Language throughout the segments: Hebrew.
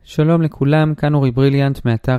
שלום לכולם, כאן אורי בריליאנט מאתר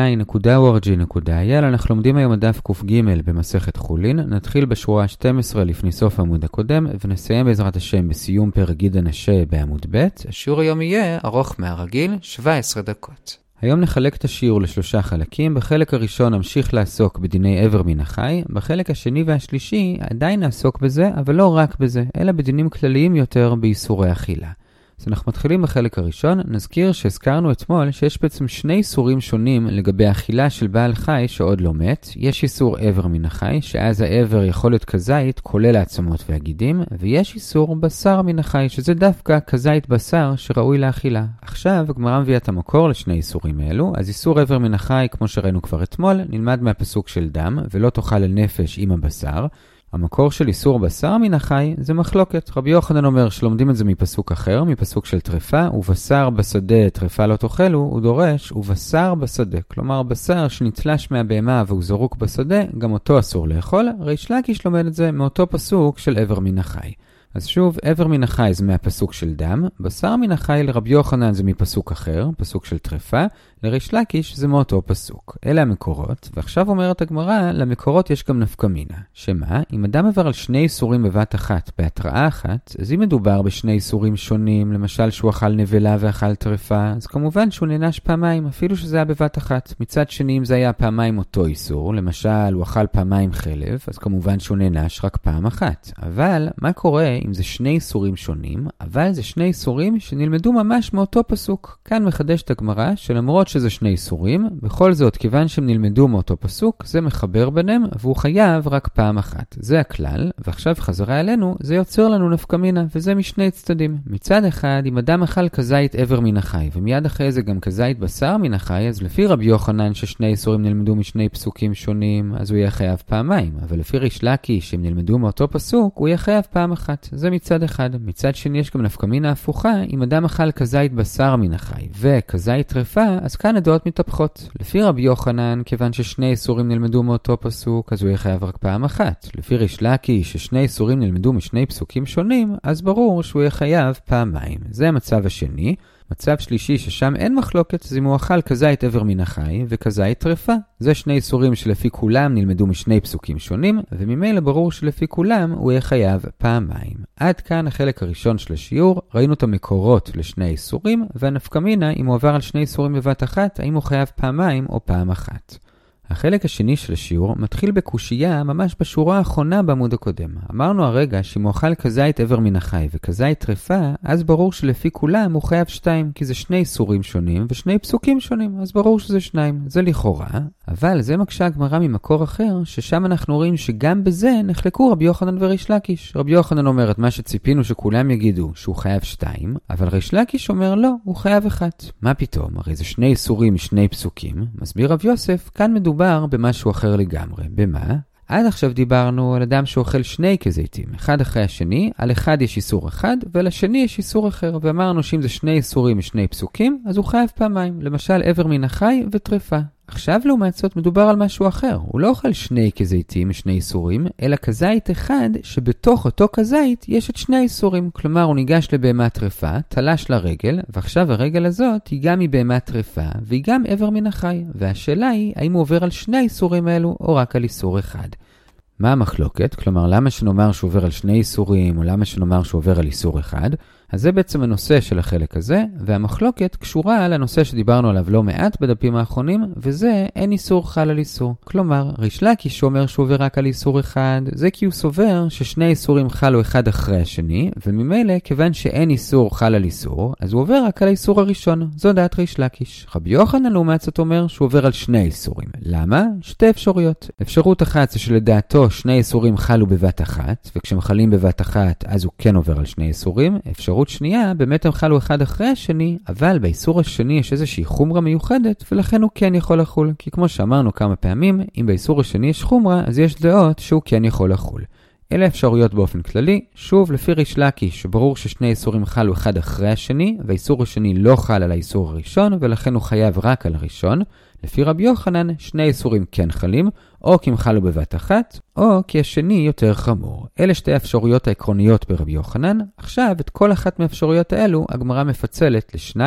sinai.org.il. אנחנו לומדים היום הדף ק"ג במסכת חולין. נתחיל בשורה 12 לפני סוף העמוד הקודם, ונסיים בעזרת השם בסיום פרק גיד הנשה בעמוד ב'. השיעור היום יהיה ארוך מהרגיל, 17 דקות. היום נחלק את השיעור לשלושה חלקים. בחלק הראשון נמשיך לעסוק בדיני עבר מן החי. בחלק השני והשלישי עדיין נעסוק בזה, אבל לא רק בזה, אלא בדינים כלליים יותר באיסורי אכילה. אז אנחנו מתחילים בחלק הראשון. נזכיר שהזכרנו אתמול שיש בעצם שני איסורים שונים לגבי האכילה של בעל חי שעוד לא מת. יש איסור עבר מן החי, שאז העבר יכול להיות כזית, כולל העצמות והגידים, ויש איסור בשר מן החי, שזה דווקא כזית בשר שראוי לאכילה. עכשיו הגמרא מביאה את המקור לשני איסורים האלו. אז איסור עבר מן החי, כמו שראינו כבר אתמול, נלמד מהפסוק של דם, ולא תאכל על נפש עם הבשר. המקור של איסור בשר מן החי זה מחלוקת. רבי יוחנן אומר שלומדים את זה מפסוק אחר, מפסוק של טרפה, ובשר בשדה טרפה לא תאכלו, הוא דורש ובשר בשדה. כלומר בשר שנתלש מהבהמה והוא זרוק בשדה, גם אותו אסור לאכול. ריש לקיש לומד את זה מאותו פסוק של עבר מן החי. אז שוב, עבר מן החי זה מהפסוק של דם, בשר מן החי לרבי יוחנן זה מפסוק אחר, פסוק של טרפה, לריש לקיש זה מאותו פסוק. אלה המקורות, ועכשיו אומרת הגמרא, למקורות יש גם נפקא מינה. שמה? אם אדם עבר על שני איסורים בבת אחת, בהתראה אחת, אז אם מדובר בשני איסורים שונים, למשל שהוא אכל נבלה ואכל טרפה, אז כמובן שהוא נענש פעמיים, אפילו שזה היה בבת אחת. מצד שני, אם זה היה פעמיים אותו איסור, למשל הוא אכל פעמיים חלב, אז כמובן שהוא נענש רק פעם אחת. אבל מה קורה אם זה שני איסורים שונים, אבל זה שני איסורים שנלמדו ממש מאותו פסוק? כאן מחדש את הגמרא שלמרות שזה שני איסורים, בכל זאת כיוון שהם נלמדו מאותו פסוק, זה מחבר ביניהם והוא חייב רק פעם אחת. זה הכלל, ועכשיו חזרה אלינו, זה יוצר לנו נפקא מינה, וזה משני צדדים. מצד אחד, אם אדם אכל כזית עבר מן החי, ומיד אחרי זה גם כזית בשר מן החי, אז לפי רבי יוחנן ששני איסורים נלמדו משני פסוקים שונים, אז הוא יהיה חייב פעמיים. אבל לפי ריש לקיש שהם נלמדו מאותו פסוק, הוא יהיה חייב פעם אחת. זה מצד אחד. מצד שני יש גם נפקא מינה הפוכה, אם אדם אכל כזית בשר מן החי וכזית טרפה, אז כאן הדעות מתהפכות. לפי רבי יוחנן, כיוון ששני איסורים נלמדו מאותו פסוק, אז הוא יהיה חייב רק פעם אחת. לפי ריש לקיש ששני איסורים נלמדו משני פסוקים שונים, אז ברור שהוא יהיה חייב פעמיים. זה המצב השני. מצב שלישי ששם אין מחלוקת, זה אם הוא אכל כזית עבר מן החי וכזית טרפה. זה שני איסורים שלפי כולם נלמדו משני פסוקים שונים, וממילא ברור שלפי כולם הוא יהיה חייב פעמיים. עד כאן החלק הראשון של השיעור. ראינו את המקורות לשני איסורים, והנפקא מינה אם הוא עבר על שני איסורים בבת אחת, האם הוא חייב פעמיים או פעם אחת. החלק השני של השיעור מתחיל בקושייה ממש בשורה האחרונה בעמוד הקודם. אמרנו הרגע שאם הוא אכל כזית עבר מן החי וכזית טרפה, אז ברור שלפי כולם הוא חייב 2, כי זה שני איסורים שונים ושני פסוקים שונים, אז ברור שזה 2. זה לכאורה, אבל זה מקשה הגמרא ממקור אחר, ששם אנחנו רואים שגם בזה נחלקו רבי יוחנן וריש לקיש. רבי יוחנן אומר את מה שציפינו שכולם יגידו, שהוא חייב 2, אבל ריש לקיש אומר לא, הוא חייב 1. מה פתאום? הרי זה שני איסורים משני פסוקים. מסביר רב יוסף, כאן מדובר במשהו אחר לגמרי. במה? עד עכשיו דיברנו על אדם שאוכל שני כזיתים, אחד אחרי השני, על אחד יש איסור אחד, ועל השני יש איסור אחר, ואמרנו שאם זה שני איסורים משני פסוקים, אז הוא חייב פעמיים, למשל עבר מן החי וטרפה. עכשיו לעומת זאת מדובר על משהו אחר, הוא לא אוכל שני כזיתים משני איסורים, אלא כזית אחד שבתוך אותו כזית יש את שני איסורים. כלומר הוא ניגש לבהמה טרפה, תלש לרגל, ועכשיו הרגל הזאת היא גם מבהמה טרפה והיא גם עבר מן החי, והשאלה היא האם הוא עובר על שני האיסורים האלו או רק על איסור אחד. מה המחלוקת? כלומר למה שנאמר שהוא עובר על שני איסורים או למה שנאמר שהוא עובר על איסור אחד? אז זה בעצם הנושא של החלק הזה, והמחלוקת קשורה לנושא שדיברנו עליו לא מעט בדפים האחרונים, וזה אין איסור חל על איסור. כלומר, ריש לקיש אומר שהוא עובר רק על איסור אחד, זה כי הוא סובר ששני איסורים חלו אחד אחרי השני, וממילא כיוון שאין איסור חל על איסור, אז הוא עובר רק על האיסור הראשון. זו דעת ריש לקיש. רבי יוחנן לעומת זאת אומר שהוא עובר על שני איסורים. למה? שתי אפשרויות. אפשרות אחת זה שלדעתו שני איסורים חלו בבת אחת, וכשהם חלים בבת אחת אז הוא כן עובר על שני איסורים. אפשרות שנייה, באמת הם חלו אחד אחרי השני, אבל באיסור השני יש איזושהי חומרה מיוחדת, ולכן הוא כן יכול לחול. כי כמו שאמרנו כמה פעמים, אם באיסור השני יש חומרה, אז יש דעות שהוא כן יכול לחול. אלה אפשרויות באופן כללי. שוב, לפי ריש לקיש, ברור ששני איסורים חלו אחד אחרי השני, והאיסור השני לא חל על האיסור הראשון, ולכן הוא חייב רק על הראשון. לפי רבי יוחנן, שני איסורים כן חלים, או כי הם חלו בבת אחת, או כי השני יותר חמור. אלה שתי האפשרויות העקרוניות ברבי יוחנן. עכשיו, את כל אחת מהאפשרויות האלו, הגמרא מפצלת לשניים,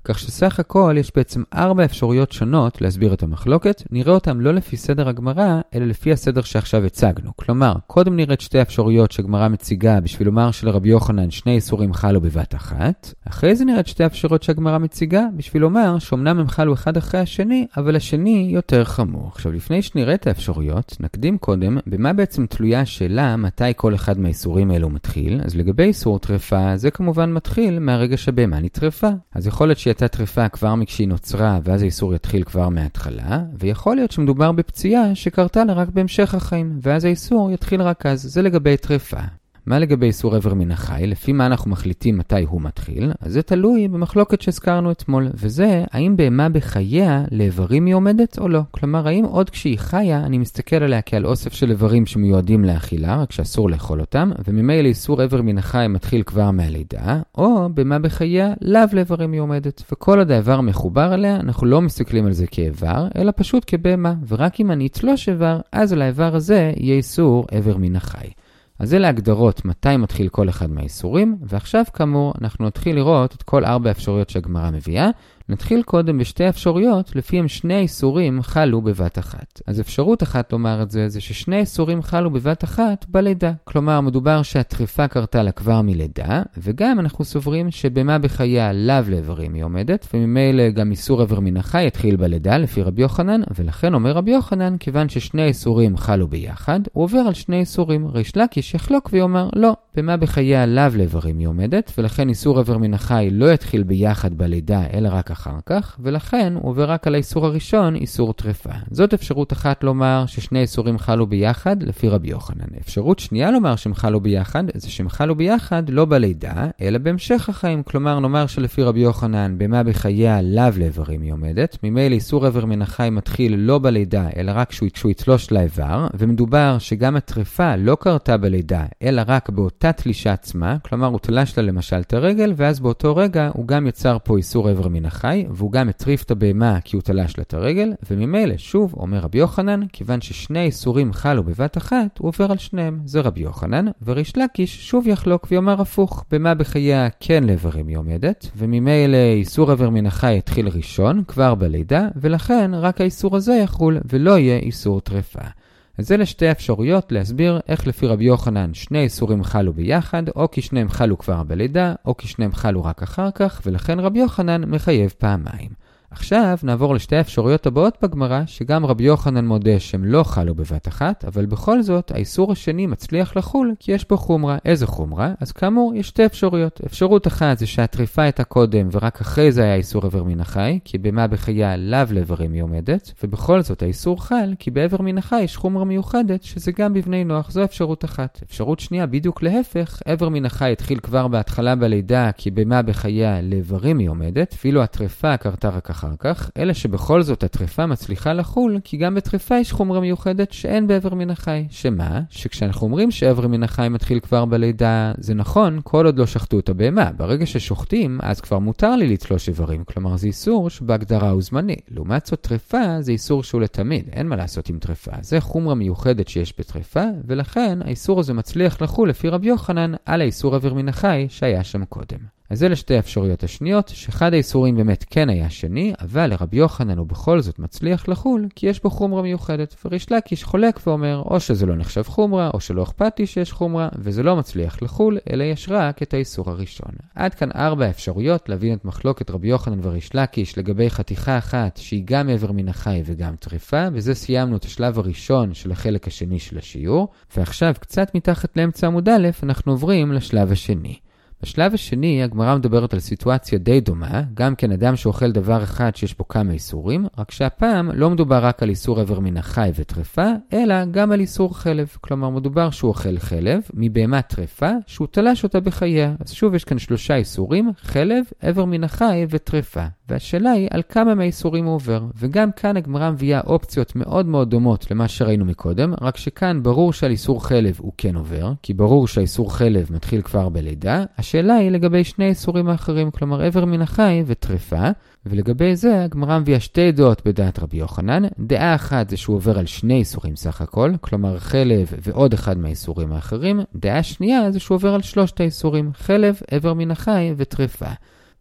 כך שסך הכל יש בעצם 4 אפשרויות שונות להסביר את המחלוקת, נראה אותם לא לפי סדר הגמרא, אלא לפי הסדר שעכשיו הצגנו. כלומר, קודם נראית 2 אפשרויות שהגמרא מציגה בשביל לומר שלרבי יוחנן 2 איסורים חלו בבת אחת, אחרי זה נראית 2 אפשרויות שהגמרא מציגה בשביל לומר שאומנם הם חלו אחד אחרי השני, אבל השני יותר חמור. עכשיו, לפני שנראה את האפשרויות, נקדים קודם במה בעצם תלויה השאלה מתי כל אחד מהאיסורים האלו מתחיל. אז לגבי איסור טרפה, זה כמובן מתחיל מהרגע שבהמה נטרפה. אז יכול להיות שהיא הייתה טרפה כבר כשהיא נוצרה, ואז האיסור יתחיל כבר מההתחלה, ויכול להיות שמדובר בפציעה שקרתה לה רק בהמשך החיים, ואז האיסור יתחיל רק אז. זה לגבי טרפה. מה לגבי איסור עבר מן החי? לפי מה אנחנו מחליטים מתי הוא מתחיל? אז זה תלוי במחלוקת שהזכרנו אתמול, וזה האם בהמה בחייה לאיברים היא עומדת או לא. כלומר, האם עוד כשהיא חיה אני מסתכל עליה כעל אוסף של איברים שמיועדים לאכילה, רק שאסור לאכול אותם, וממילא איסור עבר מן החי מתחיל כבר מהלידה, או בהמה בחייה לאו לאיברים היא עומדת. וכל עוד האיבר מחובר עליה, אנחנו לא מסתכלים על זה כאיבר, אלא פשוט כבהמה, ורק אם אני אתלוש איבר, אז על האיבר הזה יהיה איסור עבר מן החי. אז זה להגדרות מתי מתחיל כל אחד מהאיסורים, ועכשיו כאמור אנחנו נתחיל לראות את כל 4 אפשרויות שהגמרא מביאה. נתחיל קודם בשתי אפשרויות, לפיהם 2 האיסורים חלו בבת אחת. אז אפשרות אחת לומר את זה, ש2 האיסורים חלו בבת אחת בלידה. כלומר, מדובר שהטריפה קרתה לה כבר מלידה, וגם אנחנו סוברים שבהמה בחייה לאו לאיברים היא עומדת, וממילא גם איסור עבר מן החי יתחיל בלידה לפי רבי יוחנן, ולכן אומר רבי יוחנן, כיוון ש2 האיסורים חלו ביחד, הוא עובר על 2 איסורים. ריש לקיש יחלוק ויאמר, לא, בהמה בחייה לאו לאיברים היא עומדת, ולכן איסור עבר מן החי לא יתחיל ביחד בלידה, אלא רק אחר כך, ולכן הוא עובר רק על האיסור הראשון, איסור טרפה. זאת אפשרות אחת לומר ש2 איסורים חלו ביחד לפי רבי יוחנן. אפשרות שנייה לומר שהם חלו ביחד, זה שהם חלו ביחד לא בלידה, אלא בהמשך החיים. כלומר, נאמר שלפי רבי יוחנן, בהמה בחייה לאו לאיברים היא עומדת, ממילא איסור עבר מן החי מתחיל לא בלידה, אלא רק כשהוא יתלוש לאיבר, ומדובר שגם הטרפה לא קרתה בלידה, אלא רק באותה תלישה עצמה, כלומר הוא תלש לה למשל את הרגל, ואז באותו רגע הוא גם יצר פה איסור עבר מן החי, והוא גם הטריף את הבהמה כי הוא תלש לה את הרגל, וממילא שוב אומר רבי יוחנן, כיוון ש2 איסורים חלו בבת אחת, הוא עובר על 2. זה רבי יוחנן, וריש לקיש שוב יחלוק ויאמר הפוך, בהמה בחייה כן לאיברים היא עומדת, וממילא איסור עבר מן החי יתחיל ראשון כבר בלידה, ולכן רק האיסור הזה יחול ולא יהיה איסור טרפה. אז זה לשתי אפשרויות להסביר איך לפי רבי יוחנן 2 איסורים חלו ביחד, או כי 2 חלו כבר בלידה, או כי 2 חלו רק אחר כך, ולכן רבי יוחנן מחייב פעמיים. עכשיו נעבור לשתי האפשרויות הבאות בגמרא, שגם רבי יוחנן מודה שהם לא חלו בבת אחת, אבל בכל זאת האיסור השני מצליח לחול כי יש בו חומרה. איזה חומרה? אז כאמור יש 2 אפשרויות. אפשרות אחת זה שהטריפה הייתה קודם ורק אחרי זה היה איסור עבר מן החי, כי בהמה בחייה לאו לאיברים היא עומדת, ובכל זאת האיסור חל כי בעבר מן החי יש חומרה מיוחדת שזה גם בבני נוח. זו אפשרות אחת. אפשרות שנייה בדיוק להפך, עבר מן החי התחיל כבר בהתחלה בלידה כי בהמה בחייה לאיברים היא עומדת, אפילו הטריפה קרתה רק אחר כך, אלא שבכל זאת הטריפה מצליחה לחול, כי גם בטריפה יש חומרה מיוחדת שאין בעבר מן החי. שמה? שכשאנחנו אומרים שעבר מן החי מתחיל כבר בלידה, זה נכון, כל עוד לא שחטו את הבהמה. ברגע ששוחטים, אז כבר מותר לי לתלוש איברים, כלומר זה איסור שבהגדרה הוא זמני. לעומת זאת טריפה זה איסור שהוא לתמיד, אין מה לעשות עם טריפה. זה חומרה מיוחדת שיש בטריפה, ולכן האיסור הזה מצליח לחול לפי רבי יוחנן על האיסור עבר מן החי שהיה שם קודם. אז זה לשתי האפשרויות השניות, שאחד האיסורים באמת כן היה שני, אבל לרבי יוחנן הוא בכל זאת מצליח לחול, כי יש בו חומרה מיוחדת. וריש לקיש חולק ואומר, או שזה לא נחשב חומרה, או שלא אכפת לי שיש חומרה, וזה לא מצליח לחול, אלא יש רק את האיסור הראשון. עד כאן 4 אפשרויות להבין את מחלוקת רבי יוחנן וריש לקיש לגבי חתיכה אחת, שהיא גם עבר מן החי וגם טריפה, וזה סיימנו את השלב הראשון של החלק השני של השיעור, ועכשיו קצת מתחת לאמצע עמוד א', אנחנו עוברים לשלב השני. בשלב השני, הגמרא מדברת על סיטואציה די דומה, גם כן אדם שאוכל דבר אחד שיש בו כמה איסורים, רק שהפעם לא מדובר רק על איסור עבר מן החי וטרפה, אלא גם על איסור חלב. כלומר, מדובר שהוא אוכל חלב מבהמה טרפה, שהוא תלש אותה בחייה. אז שוב יש כאן 3 איסורים, חלב, עבר מן החי וטרפה. והשאלה היא על כמה מהאיסורים הוא עובר. וגם כאן הגמרא מביאה אופציות מאוד מאוד דומות למה שראינו מקודם, רק שכאן ברור שעל איסור חלב הוא כן עובר, כי ברור שהאיסור חלב מתחיל כבר בלידה. השאלה היא לגבי 2 איסורים האחרים, כלומר עבר מן החי וטרפה, ולגבי זה הגמרא מביאה 2 דעות בדעת רבי יוחנן. דעה אחת זה שהוא עובר על 2 איסורים סך הכל, כלומר חלב ועוד אחד מהאיסורים האחרים. דעה שנייה זה שהוא עובר על 3 האיסורים, חלב, עבר מן החי וטרפה.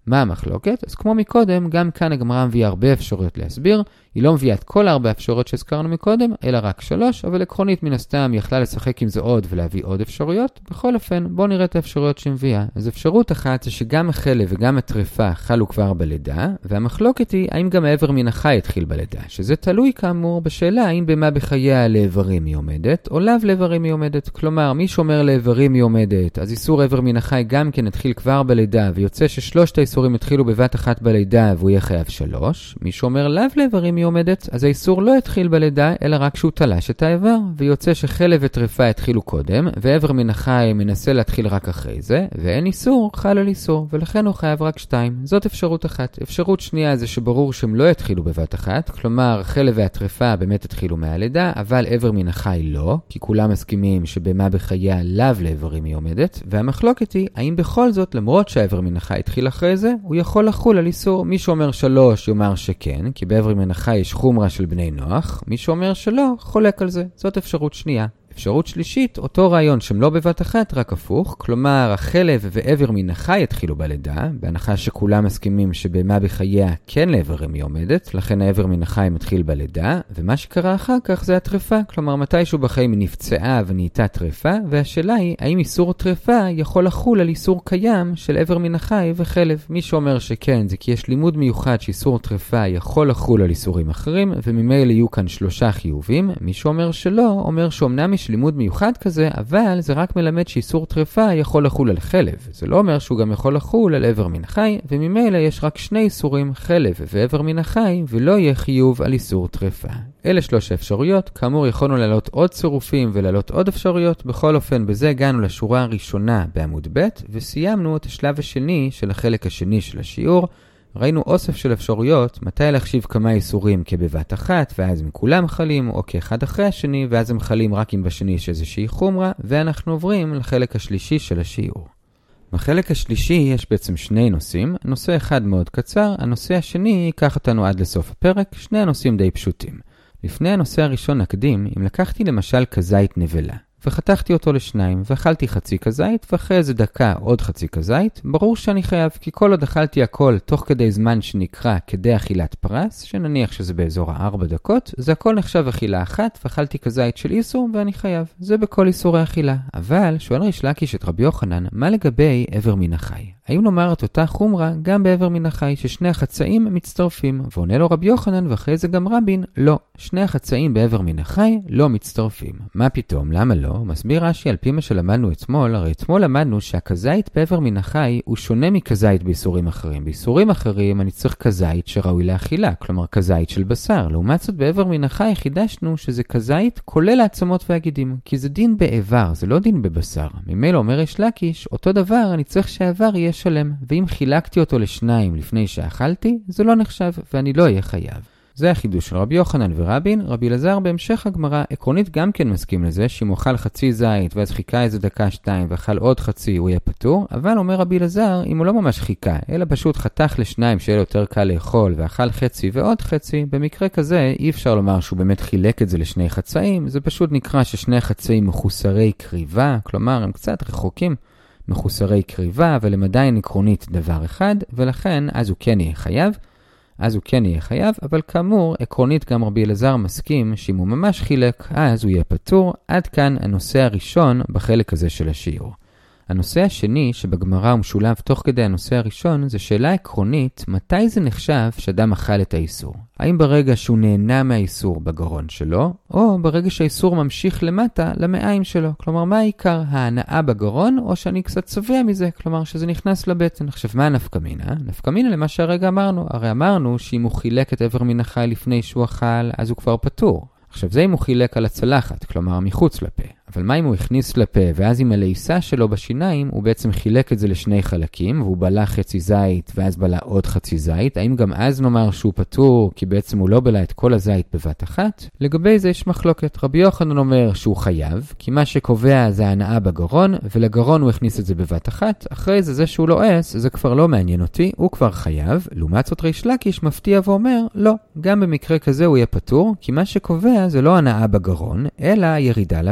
מה המחלוקת? אז כמו מקודם, גם כאן הגמרא מביאה הרבה אפשרויות להסביר. היא לא מביאה את כל 4 אפשרויות שהזכרנו מקודם, אלא רק 3, אבל עקרונית מן הסתם היא יכלה לשחק עם זה עוד ולהביא עוד אפשרויות. בכל אופן, בואו נראה את האפשרויות שמביאה. אז אפשרות אחת זה שגם החלב וגם הטרפה חלו כבר בלידה, והמחלוקת היא האם גם העבר מן החי התחיל בלידה, שזה תלוי כאמור בשאלה האם במה בחייה לאיברים היא עומדת, או לאו לאיברים היא עומדת. כלומר, מי שאומר לאיברים היא עומדת, אז איסור עבר מן החי גם כן התחיל כבר בלידה, ויוצא ששלושת האיסורים התחילו בבת אחת בלידה והוא יהיה חייב 3. מי שאומר לאו לאיברים היא עומדת, אז האיסור לא התחיל בלידה, אלא רק שהוא תלש את האיבר, ויוצא שחלב וטרפה התחילו קודם, ועבר מן החי מנסה להתחיל רק אחרי זה, ואין איסור, חל על איסור, ולכן הוא חייב רק 2. זאת אפשרות אחת. אפשרות שנייה זה שברור שהם לא התחילו בבת אחת, כלומר, חלב והטרפה באמת התחילו מהלידה, אבל עבר מן החי לא, כי כולם מסכימים שבמה בחייה לאו לאיברים היא עומדת, והמחלוקת היא, האם בכל זאת, למרות שהעבר מן החי התחיל אחרי זה, הוא יכול לחול על איסור. מי שאומר 3 יאמר שכן, כי בעבר מן החי יש חומרה של בני נוח, מי שאומר שלא, חולק על זה. זאת אפשרות שנייה. אפשרות שלישית, אותו רעיון שהם לא בבת אחת, רק הפוך, כלומר החלב ועבר מן החי התחילו בלידה, בהנחה שכולם מסכימים שבמה בחייה כן לאיברים היא עומדת, לכן העבר מן החי מתחיל בלידה, ומה שקרה אחר כך זה הטרפה, כלומר מתישהו בחיים היא נפצעה ונהייתה טרפה, והשאלה היא, האם איסור טרפה יכול לחול על איסור קיים של עבר מן החי וחלב? מי שאומר שכן, זה כי יש לימוד מיוחד שאיסור טרפה יכול לחול על איסורים אחרים, וממילא יהיו כאן 3 חיובים. מי שאומר שלא, אומר שאומנם יש לימוד מיוחד כזה, אבל זה רק מלמד שאיסור טרפה יכול לחול על חלב. זה לא אומר שהוא גם יכול לחול על עבר מן החי, וממילא יש רק 2 איסורים, חלב ועבר מן החי, ולא יהיה חיוב על איסור טרפה. אלה 3 אפשרויות. כאמור, יכולנו להעלות עוד צירופים ולהעלות עוד אפשרויות. בכל אופן, בזה הגענו לשורה הראשונה בעמוד ב', וסיימנו את השלב השני של החלק השני של השיעור. ראינו אוסף של אפשרויות, מתי להחשיב כמה איסורים כבבת אחת, ואז הם כולם חלים, או כאחד אחרי השני, ואז הם חלים רק אם בשני יש איזושהי חומרה, ואנחנו עוברים לחלק השלישי של השיעור. בחלק השלישי יש בעצם 2 נושאים, נושא אחד מאוד קצר, הנושא השני ייקח אותנו עד לסוף הפרק, 2 הנושאים די פשוטים. לפני הנושא הראשון נקדים, אם לקחתי למשל כזית נבלה, וחתכתי אותו ל2, ואכלתי חצי כזית, ואחרי איזה דקה עוד חצי כזית, ברור שאני חייב, כי כל עוד אכלתי הכל תוך כדי זמן שנקרא כדי אכילת פרס, שנניח שזה באזור 4 דקות, זה הכל נחשב אכילה אחת, ואכלתי כזית של איסור ואני חייב. זה בכל איסורי אכילה. אבל שואל ריש לקיש את רבי יוחנן, מה לגבי עבר מן החי? האם נאמר את אותה חומרה גם בעבר מן החי, ששני החצאים מצטרפים? ועונה לו רבי יוחנן, ואחרי זה גם רבין, לא. 2 החצאים בעבר מן החי לא מצטרפים. מה פתאום? למה לא? מסביר רש"י על פי מה שלמדנו אתמול, הרי אתמול למדנו שהכזית בעבר מן החי הוא שונה מכזית באיסורים אחרים. באיסורים אחרים אני צריך כזית שראוי לאכילה, כלומר כזית של בשר. לעומת זאת בעבר מן החי חידשנו שזה כזית כולל העצמות והגידים, כי זה דין בעבר, זה לא דין בבשר. ממילא אומר ריש לקיש, אותו דבר אני צריך שהעבר יהיה שלם, ואם חילקתי אותו ל2 לפני שאכלתי, זה לא נחשב ואני לא אהיה חייב. זה החידוש של רבי יוחנן ורבין. רבי אלעזר בהמשך הגמרא עקרונית גם כן מסכים לזה, שאם הוא אכל חצי זית ואז חיכה איזה דקה 2 ואכל עוד חצי הוא יהיה פטור, אבל אומר רבי אלעזר, אם הוא לא ממש חיכה, אלא פשוט חתך ל2 שיהיה יותר קל לאכול ואכל חצי ועוד חצי, במקרה כזה אי אפשר לומר שהוא באמת חילק את זה ל2 חצאים, זה פשוט נקרא ש2 חצאים מחוסרי קריבה, כלומר הם קצת רחוקים מחוסרי קריבה, אבל הם עדיין עקרונית דבר אחד, ולכן אז הוא כן יהיה חייב. אבל כאמור, עקרונית גם רבי אלעזר מסכים שאם הוא ממש חילק, אז הוא יהיה פטור. עד כאן הנושא הראשון בחלק הזה של השיעור. הנושא השני שבגמרא הוא משולב תוך כדי הנושא הראשון, זה שאלה עקרונית, מתי זה נחשב שאדם אכל את האיסור? האם ברגע שהוא נהנה מהאיסור בגרון שלו, או ברגע שהאיסור ממשיך למטה למעיים שלו? כלומר, מה העיקר? ההנאה בגרון, או שאני קצת צובע מזה? כלומר, שזה נכנס לבטן. עכשיו, מה נפקמינה? נפקמינה למה שהרגע אמרנו. הרי אמרנו שאם הוא חילק את עבר מן החי לפני שהוא אכל, אז הוא כבר פטור. עכשיו זה אם הוא חילק על הצלחת, כלומר מחוץ לפה. אבל מה אם הוא הכניס לפה, ואז עם הלעיסה שלו בשיניים, הוא בעצם חילק את זה ל2 חלקים, והוא בלע חצי זית, ואז בלע עוד חצי זית? האם גם אז נאמר שהוא פטור, כי בעצם הוא לא בלע את כל הזית בבת אחת? לגבי זה יש מחלוקת. רבי יוחנן אומר שהוא חייב, כי מה שקובע זה ההנאה בגרון, ולגרון הוא הכניס את זה בבת אחת. אחרי זה שהוא לועס, זה כבר לא מעניין אותי, הוא כבר חייב. לעומת זאת ריש לקיש מפתיע ואומר, לא, גם במקרה כזה הוא יהיה פטור, כי מה שקובע זה לא הנאה בגרון, אלא ירידה למעיים.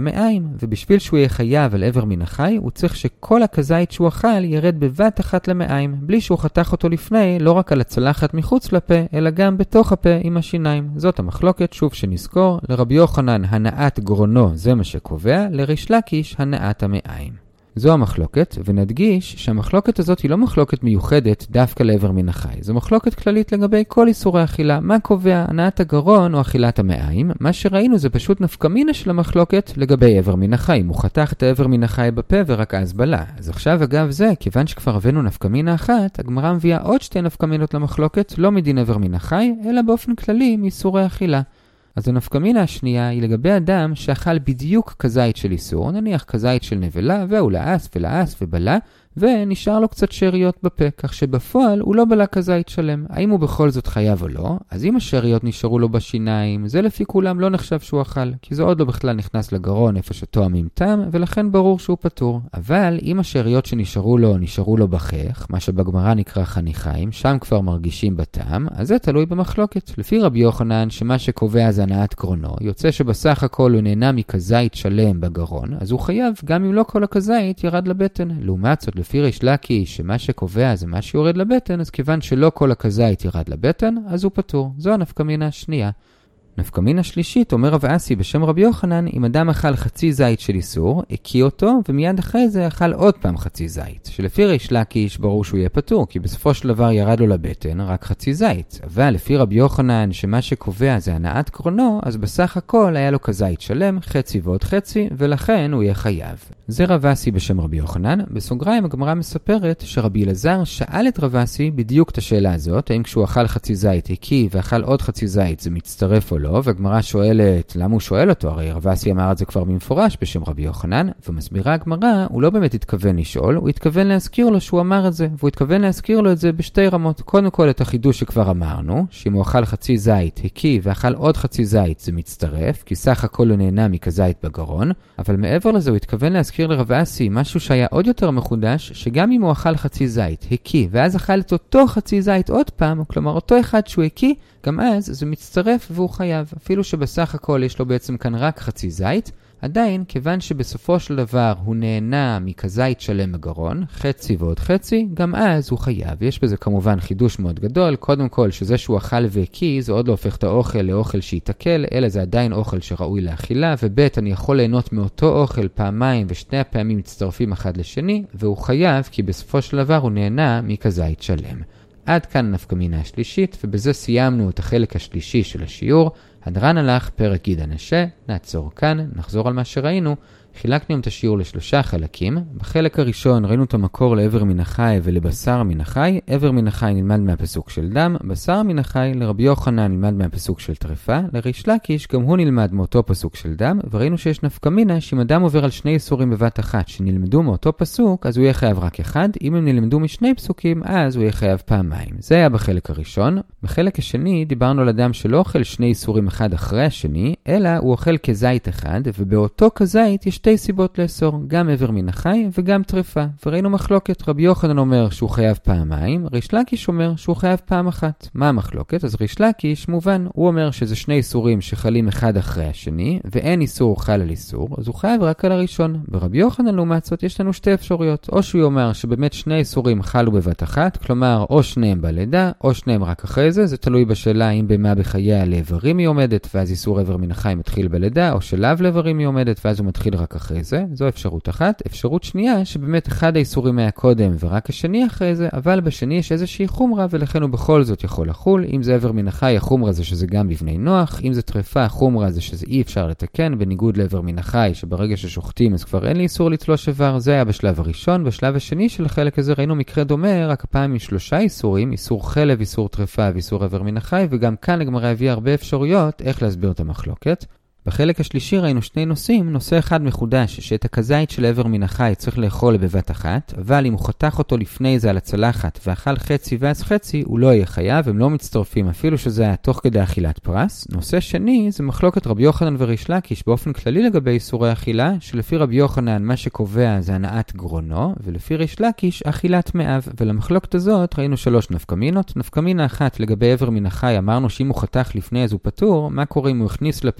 ובשביל שהוא יהיה חייב על איבר מן החי, הוא צריך שכל הכזית שהוא אכל ירד בבת אחת למעיים, בלי שהוא חתך אותו לפני, לא רק על הצלחת מחוץ לפה, אלא גם בתוך הפה עם השיניים. זאת המחלוקת, שוב שנזכור, לרבי יוחנן הנעת גרונו זה מה שקובע, לריש לקיש הנעת המעיים. זו המחלוקת, ונדגיש שהמחלוקת הזאת היא לא מחלוקת מיוחדת דווקא לעבר מן החי. זו מחלוקת כללית לגבי כל איסורי אכילה. מה קובע, הנעת הגרון או אכילת המעיים? מה שראינו זה פשוט נפקמינה של המחלוקת לגבי עבר מן החי. הוא חתך את העבר מן החי בפה ורק אז בלה. אז עכשיו אגב זה, כיוון שכבר הבאנו נפקמינה אחת, הגמרא מביאה עוד שתי נפקמינות למחלוקת, לא מדין עבר מן החי, אלא באופן כללי מאיסורי אכילה. אז הנפקמינה השנייה היא לגבי אדם שאכל בדיוק כזית של איסור, נניח כזית של נבלה, והוא לעס ובלה, ונשאר לו קצת שאריות בפה, כך שבפועל הוא לא בלה כזית שלם. האם הוא בכל זאת חייב או לא? אז אם השאריות נשארו לו בשיניים, זה לפי כולם לא נחשב שהוא אכל, כי זה עוד לא בכלל נכנס לגרון איפה שטועמים טעם, ולכן ברור שהוא פטור. אבל אם השאריות שנשארו לו בחך, מה שבגמרא נקרא חניכיים, שם כבר מרגישים בטעם, אז זה תלוי במחלוקת. לפי רבי יוחנן, שמה שקובע זה הנעת גרונו, יוצא שבסך הכל הוא נהנה מכזית שלם בגרון, אז הוא חייב גם אם לא כל הכזית ירד לבטן. לעומת זאת, לפי ריש לקיש, שמה שקובע זה מה שיורד לבטן, אז כיוון שלא כל הכזית ירד לבטן, אז הוא פטור. זו הנפקמינה השנייה. נפקמינה שלישית, אומר רב אסי בשם רבי יוחנן, אם אדם אכל חצי זית של איסור, הקיא אותו, ומיד אחרי זה אכל עוד פעם חצי זית. שלפי ריש לקיש ברור שהוא יהיה פטור, כי בסופו של דבר ירד לו לבטן רק חצי זית. אבל לפי רבי יוחנן, שמה שקובע זה הנעת קרונו, אז בסך הכל היה לו כזית שלם, חצי ועוד חצי, ולכן הוא יהיה חייב. זה רב אסי בשם רבי יוחנן. בסוגריים הגמרא מספרת שרבי אלעזר שאל את רב אסי בדיוק את השאלה הזאת, האם כשהוא אכל חצי זית הקיא ואכל עוד חצי זית זה מצטרף או לא, והגמרא שואלת למה הוא שואל אותו, הרי רב אסי אמר את זה כבר במפורש בשם רבי יוחנן, ומסבירה הגמרא, הוא לא באמת התכוון לשאול, הוא התכוון להזכיר לו שהוא אמר את זה, והוא התכוון להזכיר לו את זה בשתי רמות. קודם כל את החידוש שכבר אמרנו, שאם הוא אכל חצי זית הקיא ואכל עוד חצי זית זה מצטרף, כי סך הכל הוא נהנה מכזית בגרון, אבל מעבר לזה הוא התכוון להזכיר לרב אסי משהו שהיה עוד יותר מחודש, שגם אם הוא אכל חצי זית הקיא ואז אכל את אותו חצי זית עוד פעם, כלומר אותו אחד שהוא הקיא, גם אז זה מצטרף והוא חייב. אפילו שבסך הכל יש לו בעצם כאן רק חצי זית, עדיין כיוון שבסופו של דבר הוא נהנה מכזית שלם בגרון, חצי ועוד חצי, גם אז הוא חייב. יש בזה כמובן חידוש מאוד גדול, קודם כל שזה שהוא אכל והקיא, זה עוד לא הופך את האוכל לאוכל שיתקל, אלא זה עדיין אוכל שראוי לאכילה, ובית אני יכול ליהנות מאותו אוכל פעמיים ושני הפעמים מצטרפים אחד לשני, והוא חייב כי בסופו של דבר הוא נהנה מכזית שלם. עד כאן נפקמינה השלישית, ובזה סיימנו את החלק השלישי של השיעור. הדרן הלך פרק גיד הנשה, נעצור כאן, נחזור על מה שראינו. חילקנו את השיעור לשלושה חלקים. בחלק הראשון ראינו את המקור לעבר מן החי ולבשר מן החי. עבר מן החי נלמד מהפסוק של דם, בשר מן החי לרבי יוחנן נלמד מהפסוק של טרפה, לריש לקיש גם הוא נלמד מאותו פסוק של דם, וראינו שיש נפקמינה שאם אדם עובר על שני איסורים בבת אחת שנלמדו מאותו פסוק, אז הוא יהיה חייב רק אחד, אם הם נלמדו משני פסוקים, אז הוא יהיה חייב פעמיים. זה היה בחלק הראשון. בחלק השני דיברנו על אדם שלא אוכל שני איסורים אחד אחרי השני, אלא הוא אוכל כזית אחד, ובאותו כזית יש שתי סיבות לאסור, גם עבר מן החי וגם טרפה. וראינו מחלוקת, רבי יוחנן אומר שהוא חייב פעמיים, ריש לקיש אומר שהוא חייב פעם אחת. מה המחלוקת? אז ריש לקיש מובן, הוא אומר שזה שני איסורים שחלים אחד אחרי השני, ואין איסור חל על איסור, אז הוא חייב רק על הראשון. ברבי יוחנן לעומת זאת יש לנו שתי אפשרויות, או שהוא אומר שבאמת שני איסורים חלו בבת אחת, כלומר או שניהם בלידה, או שניהם רק אחרי זה, זה תלוי בשאלה אם במה בחייה לאיברים היא עומדת, ואז איסור עבר מן החי מתחיל בלידה, או שלאו לאיברים היא עומדת, ואז הוא מתחיל רק אחרי זה. זו אפשרות אחת. אפשרות שנייה, שבאמת אחד האיסורים היה קודם ורק השני אחרי זה, אבל בשני יש איזושהי חומרה, ולכן הוא בכל זאת יכול לחול. אם זה עבר מן החי, החומרה זה שזה גם בבני נוח, אם זה טרפה, החומרה זה שזה אי אפשר לתקן, בניגוד לעבר מן החי, שברגע ששוחטים אז כבר אין לי איסור לתלוש איבר. זה היה בשלב הראשון. בשלב השני של החלק הזה ראינו מקרה דומה, רק הפעם עם שלושה איסורים, איסור חלב, איסור טרפה ואיסור עבר מן החי, וגם כאן הגמרא הביאה הרבה אפשרויות איך להסביר את המחלוקת. בחלק השלישי ראינו שני נושאים. נושא אחד מחודש, שאת הכזית של עבר מן החי צריך לאכול בבת אחת, אבל אם הוא חתך אותו לפני זה על הצלחת ואכל חצי ואז חצי, הוא לא יהיה חייב, הם לא מצטרפים אפילו שזה היה תוך כדי אכילת פרס. נושא שני זה מחלוקת רבי יוחנן וריש לקיש באופן כללי לגבי איסורי אכילה, שלפי רבי יוחנן מה שקובע זה הנעת גרונו, ולפי ריש לקיש אכילת מאב. ולמחלוקת הזאת ראינו שלוש נפקמינות. נפקמינה אחת לגבי עבר מן החי, אמרנו שאם הוא חתך לפני אז הוא פטור. מה קורה אם הוא הכניס לפה כשזה היה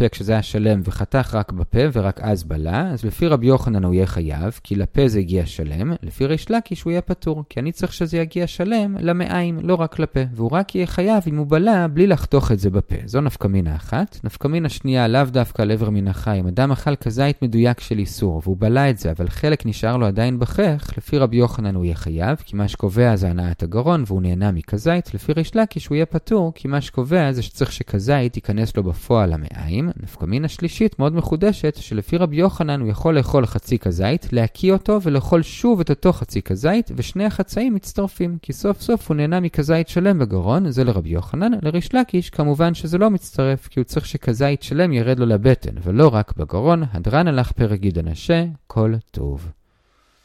שלם וחתך רק בפה ורק אז בלה, אז לפי רבי יוחנן הוא יהיה חייב, כי לפה זה הגיע שלם, לפי ריש לקיש הוא יהיה פטור, כי אני צריך שזה יגיע שלם למעיים, לא רק לפה, והוא רק יהיה חייב אם הוא בלה בלי לחתוך את זה בפה. זו נפקמינה אחת. נפקמינה שנייה, לאו דווקא על עבר מן החי. אם אדם אכל כזית מדויק של איסור, והוא בלה את זה, אבל חלק נשאר לו עדיין בחך, לפי רבי יוחנן הוא יהיה חייב, כי מה שקובע זה הנעת הגרון, והוא נהנה מכזית. לפי ריש לקיש הוא יהיה פטור, כי מה שקובע זה שצריך שכזית ייכנס לו בפועל למעיים. נפקמינה שלישית מאוד מחודשת, שלפי רבי יוחנן הוא יכול לאכול חצי כזית, להקיא אותו ולאכול שוב את אותו חצי כזית, ושני החצאים מצטרפים, כי סוף סוף הוא נהנה מכזית שלם בגרון. זה לרבי יוחנן. לריש לקיש כמובן שזה לא מצטרף, כי הוא צריך שכזית שלם ירד לו לבטן, ולא רק בגרון. הדרן הלך פרק גיד הנשה, כל טוב.